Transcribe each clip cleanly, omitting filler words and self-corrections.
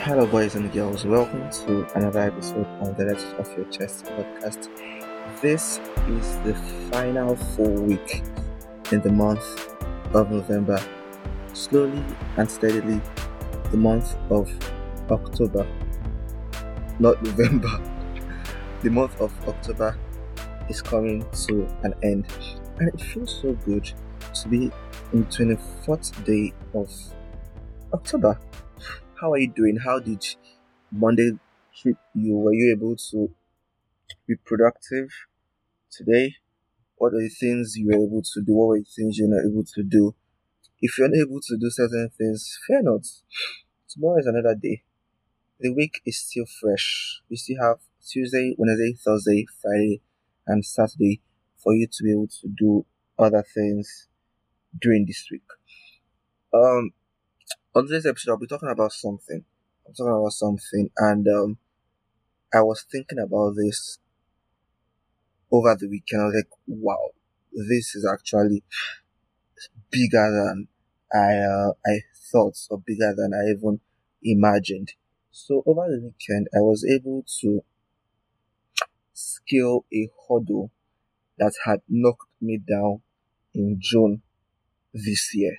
Hello, boys and girls. Welcome to another episode of the Let's Off Your Chest podcast. This is the final full week in the month of November. Slowly and steadily, the month of October, not November, the month of October is coming to an end. And it feels so good to be in 24th day of October. How are you doing? How did Monday treat you? Were you able to be productive today? What are the things you were able to do? What were the things you're not able to do? If you're not able to do certain things, fear not. Tomorrow is another day. The week is still fresh. We still have Tuesday, Wednesday, Thursday, Friday, and Saturday for you to be able to do other things during this week. Um, on today's episode, I'll be talking about something. And I was thinking about this over the weekend. I was like, wow, this is actually bigger than I thought, or bigger than I even imagined. So over the weekend, I was able to scale a hurdle that had knocked me down in June this year.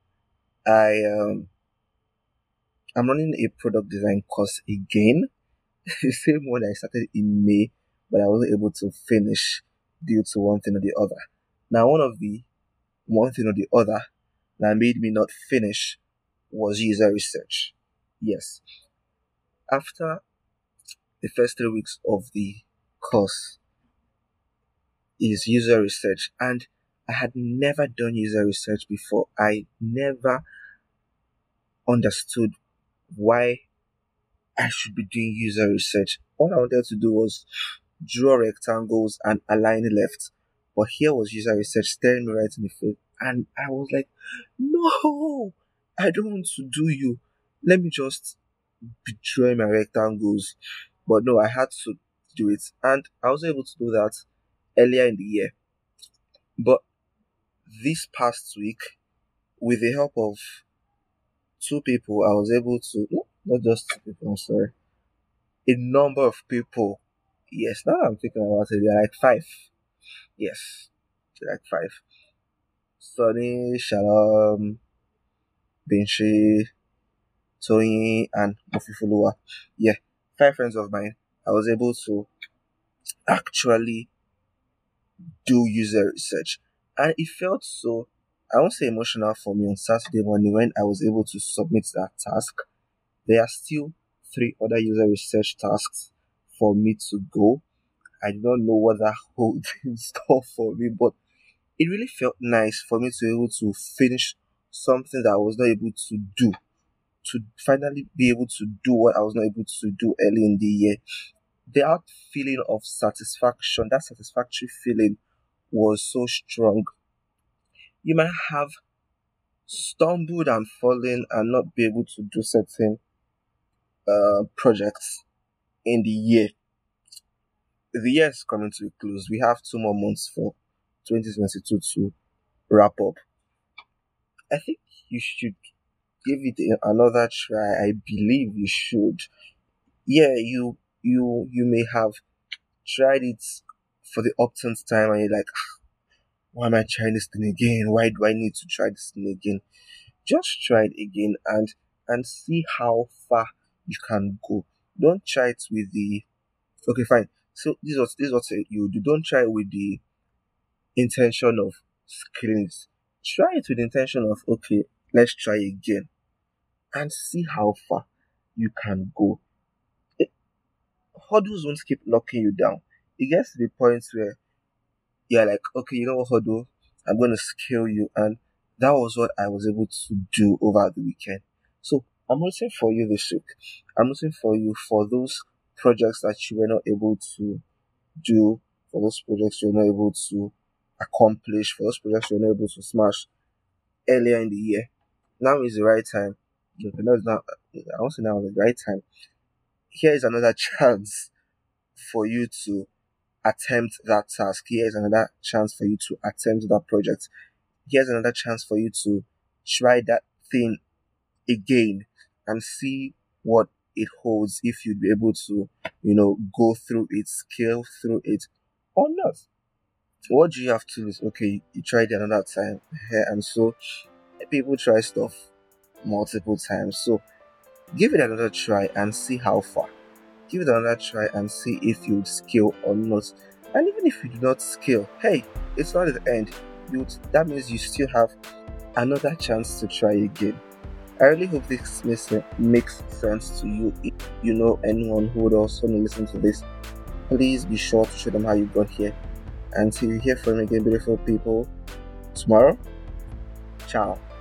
I'm running a product design course again, the same one I started in May, but I wasn't able to finish due to one thing or the other. Now, one thing or the other that made me not finish was user research. Yes, after the first 3 weeks of the course is user research, and I had never done user research before. I never understood why I should be doing user research. All I wanted to do was draw rectangles and align left. But here was user research staring me right in the face. And I was like, no, I don't want to do you. Let me just be drawing my rectangles. But no, I had to do it. And I was able to do that earlier in the year. But this past week, with the help of two people, I was able to, no, not just two people, I'm sorry, a number of people. Yes, now I'm thinking about it, they're like five. Yes, they're like five. Sunny, Shalom, Binshi, Tony, and Mofifulua. Yeah, five friends of mine. I was able to actually do user research. And it felt so, I won't say emotional for me on Saturday morning when I was able to submit that task. There are still three other user research tasks for me to go. I do not know what that holds in store for me, but it really felt nice for me to be able to finish something that I was not able to do, to finally be able to do what I was not able to do early in the year. That feeling of satisfaction, that satisfactory feeling was so strong. You might have stumbled and fallen and not be able to do certain projects in the year. The year is coming to a close. We have 2 more months for 2022 to wrap up. I think you should give it another try. I believe you should. Yeah, you may have tried it for the upton's time and you're like, why am I trying this thing again? Why do I need to try this thing again? Just try it again and see how far you can go. Don't try it with the okay, fine. So this is what you do. Don't try it with the intention of killing it. Try it with the intention of okay, let's try again and see how far you can go. Eh, Hurdles won't keep knocking you down. It gets to the point where you're like, okay, you know what, hurdle, I'm going to scale you, and that was what I was able to do over the weekend. So I'm rooting for you this week. I'm rooting for you for those projects that you were not able to do, for those projects you're not able to accomplish, for those projects you're not able to smash earlier in the year. Now is the right time. Okay, no, it's not. I won't say now is the right time. Here is another chance for you to attempt that task. Here is another chance for you to attempt that project. Here's another chance for you to try that thing again and see what it holds, if you'd be able to, go through it, scale through it, or not. What do you have to lose? Okay, you tried it another time, and so people try stuff multiple times. So give it another try and see how far. Give it another try and see if you scale or not. And even if you do not scale, hey, it's not the end. That means you still have another chance to try again. I really hope this makes sense to you. If you know anyone who would also listen to this, please be sure to show them how you got here. Until you hear from me again, beautiful people, tomorrow, ciao.